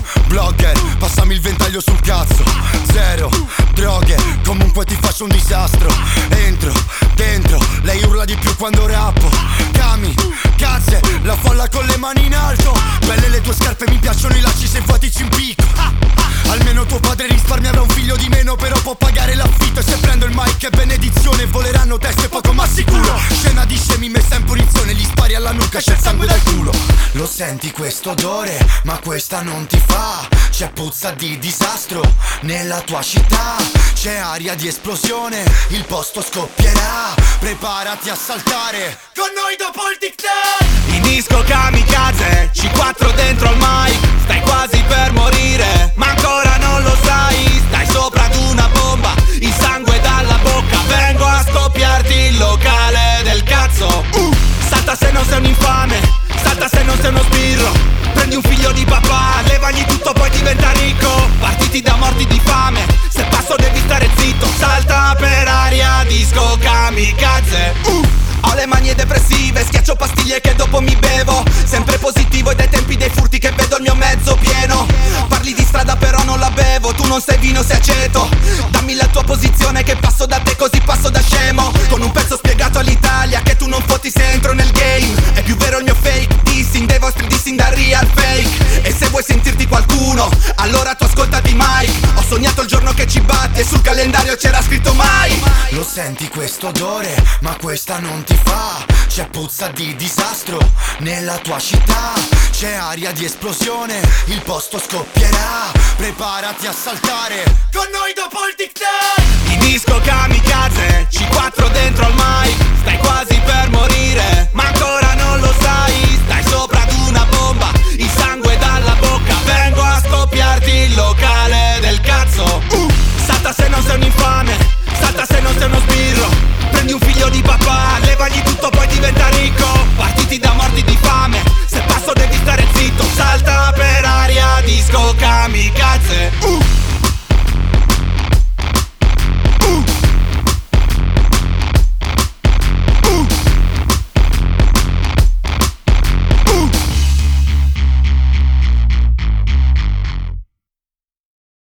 blogger, passami il ventaglio sul cazzo. Zero, droghe, comunque ti faccio un disastro. Entro, dentro, lei urla di più quando rappo. Cami, cazze, la folla con le mani in alto. Belle le tue scarpe, mi piacciono i lacci se infatti ci impicco. Almeno tuo padre risparmiava un figlio di meno, però può pagare l'affitto. E se prendo il mic è benedizione, voleranno teste poco ma sicuro. Scena di scemi messa in punizione, gli spari alla nuca, c'è il sangue dal culo. Lo senti questo odore, ma questa non ti fa. C'è puzza di disastro nella tua città. C'è aria di esplosione, il posto scoppierà. Preparati a saltare con noi dopo il tic-tac. In disco kamikaze, C4 dentro al mic. Stai quasi per morire, ma ancora non lo sai. Stai sopra ad una bomba, il sangue dalla bocca. Vengo a scoppiarti il locale del cazzo. Salta se non sei un infame, salta se non sei uno sbirro. Prendi un figlio di papà, levagli tutto poi diventa ricco. Partiti da morti di fame, se passo devi stare zitto. Salta per aria, disco kamikaze. Ho le manie depressive, schiaccio pastiglie che dopo mi bevo. Sempre positivo e dai tempi dei furti che vedo il mio mezzo pieno. Parli di strada però non la bevo, tu non sei vino sei aceto. Dammi la tua posizione che passo da te così passo da scemo. Con un pezzo spiegato all'Italia che tu non fotti se entro nel game. È più vero il mio fake dissing, dei vostri dissing da real fake. E se vuoi sentirti qualcuno, allora tu ascoltati mai. Ho sognato il giorno che ci batte e sul calendario c'era scritto mai. Lo senti questo odore, ma questa non ti fa. C'è puzza di disastro nella tua città. C'è aria di esplosione, il posto scoppierà. Preparati a saltare con noi dopo il tic-tac. In disco kamikaze, C4 dentro al mic. Stai quasi per morire, ma ancora non lo sai. Stai sopra ad una bomba, il sangue dalla bocca. Vengo a scoppiarti il locale del cazzo. Salta se non sei un infame, salta se non sei uno sbirro. Prendi un figlio di papà, levagli tutto poi diventa ricco. Partiti da morti di fame, se passo devi stare zitto. Salta per aria, disco kamikaze.